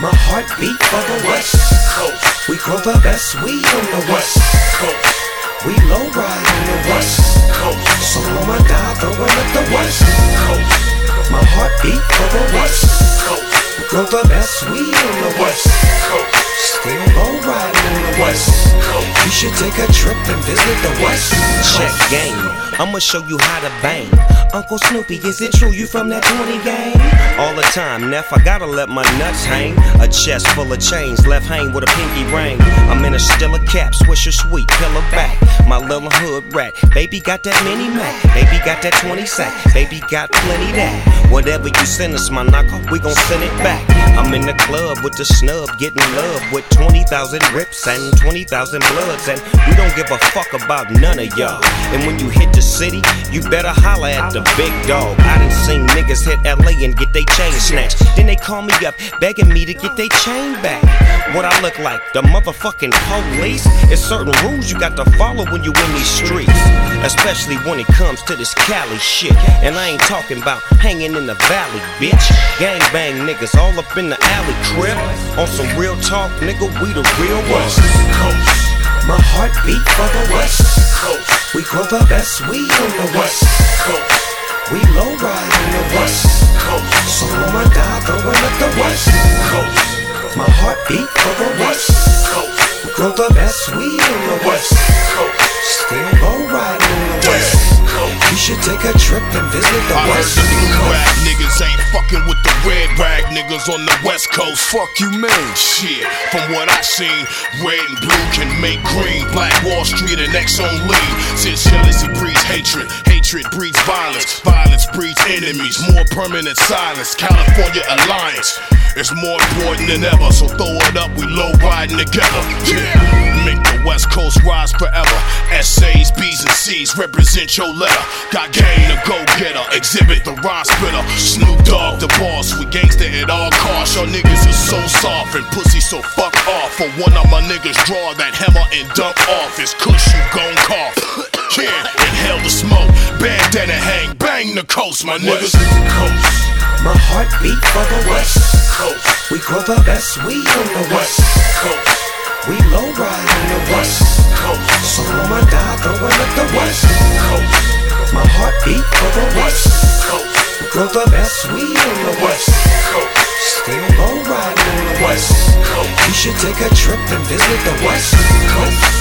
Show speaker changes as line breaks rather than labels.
My heart beat for the West Coast. We grow the best weed on the West Coast. We low ride on the West Coast. So I'ma die throwing up the West Coast. My heart beat for the West Coast. We grow the best weed on the West Coast. Still low ride on the West Coast. You should take a trip and visit the West Coast.
Check game, I'ma show you how to bang. Uncle Snoopy, is it true you from that 20 gang? All the time, Neff, I gotta let my nuts hang. A chest full of chains, left hang with a pinky ring. I'm in a Stella cap, Swisher Sweet, pillar back. My little hood rat, baby got that mini Mac. Baby got that 20 sack, baby got plenty that. Whatever you send us, my knocker, we gon' send it back. I'm in the club with the snub, getting love with 20,000 rips and 20,000 bloods. And we don't give a fuck about none of y'all. And when you hit the city, you better holler at the big dog. I done seen niggas hit LA and get they chain snatched. Then they call me up, begging me to get they chain back. What I look like, the motherfucking police? It's certain rules you got to follow when you in these streets, especially when it comes to this Cali shit. And I ain't talking about hanging in the valley, bitch. Gang bang niggas all up in the alley crib. On some real talk, nigga, we the real ones.
West Coast. My heart beat for the West Coast. We grow the best weed on the West Coast. We low ride on the West Coast. So I'ma die throwing up the West Coast. My heart beat for the West Coast. We grow the best weed on the West Coast. Still low ride on the West Coast. You should take a trip and visit the West
Coast. I heard the new rap
Coast.
niggas ain't fucking with the red rag niggas on the West Coast. Fuck you, man. Shit, from what I seen, red and blue can make green. Black Wall Street and X on lean. Since jealousy breeds hatred, hatred breeds violence, violence breeds enemies. More permanent silence. California alliance is more important than ever. So throw it up, we low riding together. Yeah, make the West Coast rise forever. Essays, B's and C's represent your letter. Got game to go getter, exhibit the rhyme splitter. Snoop Dogg the boss, we gangsta at all costs. Y'all niggas is so soft and pussy, so fuck off. For one of my niggas draw that hammer and dunk off. It's Kush, you gon' cough. Yeah, inhale the smoke, bandana hang, bang the coast, my niggas.
West Coast. My heart beat for the West Coast. We grow the best weed on the West Coast. We low ride on the West Coast. So I'ma die throwing up the West Coast. My heart beat for the West Coast. We grow the best weed on the West Coast. Still low ride on the West Coast. You should take a trip and visit the West Coast.